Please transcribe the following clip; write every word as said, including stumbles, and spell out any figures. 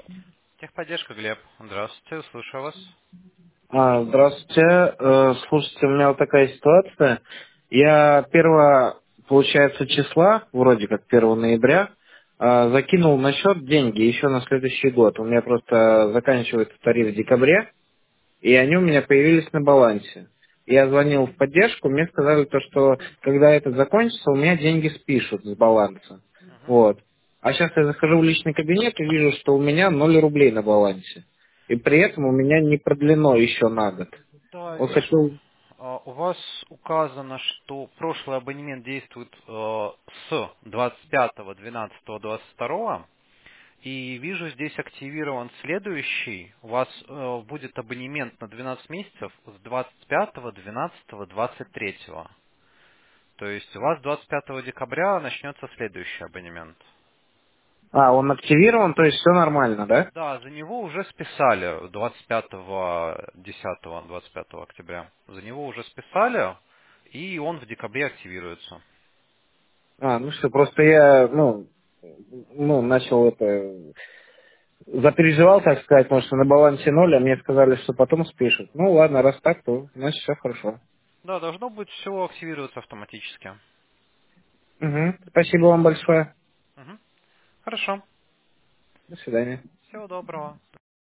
Техподдержка, Глеб. Здравствуйте, слушаю вас. А, здравствуйте. Э, Слушайте, у меня вот такая ситуация. Я первого, получается, числа, вроде как первого ноября, э, закинул на счет деньги еще на следующий год. У меня просто заканчивается тариф в декабре, и они у меня появились на балансе. Я звонил в поддержку, мне сказали то, что когда это закончится, у меня деньги спишут с баланса. Мгм. Вот. А сейчас я захожу в личный кабинет и вижу, что у меня ноль рублей на балансе. И при этом у меня не продлено еще на год. Да, Вот вижу. хочу... А, У вас указано, что прошлый абонемент действует э, с двадцать пятого двенадцатого двадцать второго, и вижу здесь активирован следующий. У вас э, будет абонемент на двенадцать месяцев с двадцать пятого двенадцатого двадцать третьего. То есть у вас двадцать пятого декабря начнется следующий абонемент. А, он активирован, то есть все нормально, да? Да, за него уже списали двадцать пятого десятого двадцать пятого октября. За него уже списали, и он в декабре активируется. А, ну что, просто я, ну, ну, начал это... Запереживал, так сказать, потому что на балансе ноль, а мне сказали, что потом спишут. Ну ладно, раз так, то значит все хорошо. Да, должно быть все активироваться автоматически. Угу. Спасибо вам большое. Мгм. Хорошо. До свидания. Всего доброго.